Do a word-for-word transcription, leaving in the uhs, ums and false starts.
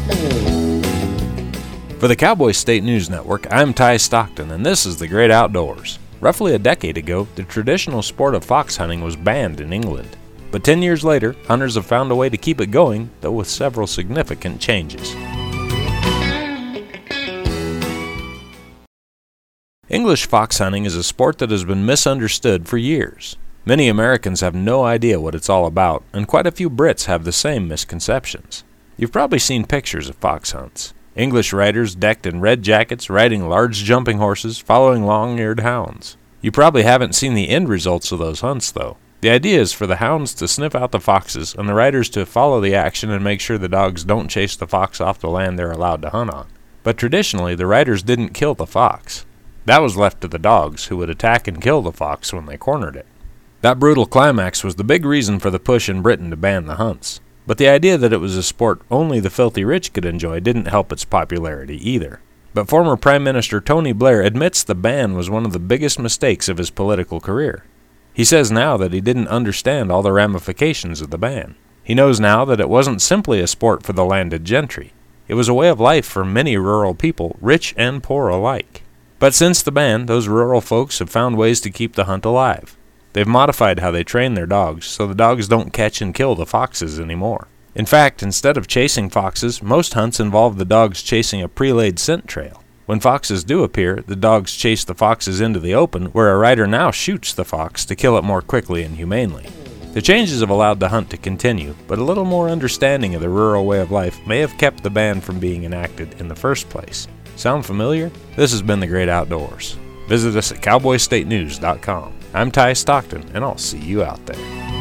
For the Cowboy State News Network, I'm Ty Stockton, and this is The Great Outdoors. Roughly a decade ago, the traditional sport of fox hunting was banned in England. But ten years later, hunters have found a way to keep it going, though with several significant changes. English fox hunting is a sport that has been misunderstood for years. Many Americans have no idea what it's all about, and quite a few Brits have the same misconceptions. You've probably seen pictures of fox hunts. English riders decked in red jackets, riding large jumping horses, following long-eared hounds. You probably haven't seen the end results of those hunts, though. The idea is for the hounds to sniff out the foxes, and the riders to follow the action and make sure the dogs don't chase the fox off the land they're allowed to hunt on. But traditionally, the riders didn't kill the fox. That was left to the dogs, who would attack and kill the fox when they cornered it. That brutal climax was the big reason for the push in Britain to ban the hunts. But the idea that it was a sport only the filthy rich could enjoy didn't help its popularity either. But former Prime Minister Tony Blair admits the ban was one of the biggest mistakes of his political career. He says now that he didn't understand all the ramifications of the ban. He knows now that it wasn't simply a sport for the landed gentry. It was a way of life for many rural people, rich and poor alike. But since the ban, those rural folks have found ways to keep the hunt alive. They've modified how they train their dogs, so the dogs don't catch and kill the foxes anymore. In fact, instead of chasing foxes, most hunts involve the dogs chasing a pre-laid scent trail. When foxes do appear, the dogs chase the foxes into the open, where a rider now shoots the fox to kill it more quickly and humanely. The changes have allowed the hunt to continue, but a little more understanding of the rural way of life may have kept the ban from being enacted in the first place. Sound familiar? This has been The Great Outdoors. Visit us at cowboy state news dot com. I'm Ty Stockton, and I'll see you out there.